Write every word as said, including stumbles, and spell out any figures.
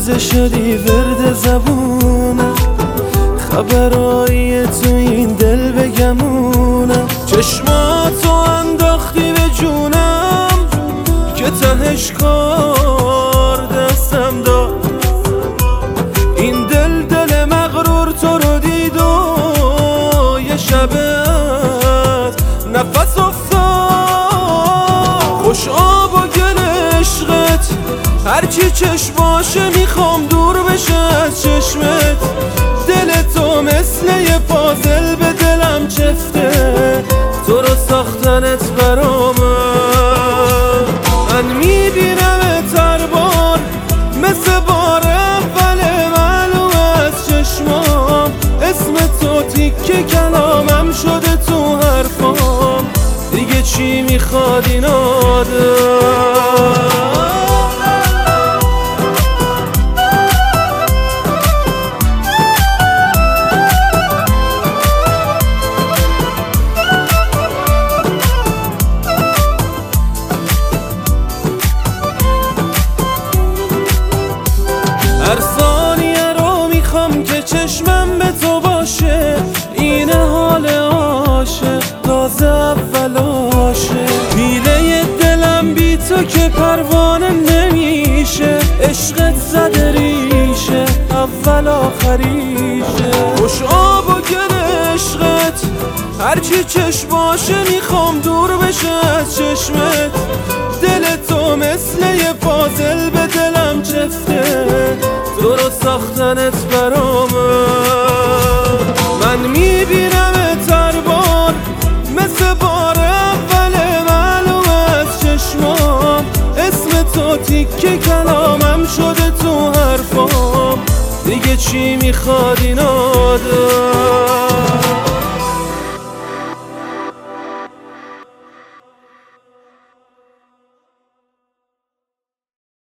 روز شدی ورد زبونم، خبرایی تو این دل بگمونم. چشماتو انداختی به جونم که تهش کار دستم داد. این دل دل مغرور تو رو دید و یه شب از نفس افتاد. خوش آب و گل عشقت، هرچی چشماشه میخوام دور بشه از چشمت. دل تو مثل یه پازل به دلم چفته، تو رو ساختنت برامه. من میبینمت هر بار مثل بار اول، معلوم از چشمام اسم تو تیکه کلامم شده تو حرفام. دیگه چی میخواد این آدم؟ هر ثانیه رو میخوام که چشمم به تو باشه. این حال عاشق تازه اولاشه. میله دلم بی تو که پروانه نمیشه. عشقت زده ریشه، اول آخریشه. خوش آب و گل عشقت، هرچی چشماشه میخوام دور بشه از چشمت. دل تو مثل یه پازل به دلم چفته، تو رو ساختنت برامه. من میبینمت هر بار مثل بار اول، معلوم از چشمام اسم تو تیکه کلامم شده تو حرفام. دیگه چی میخواد این آدم؟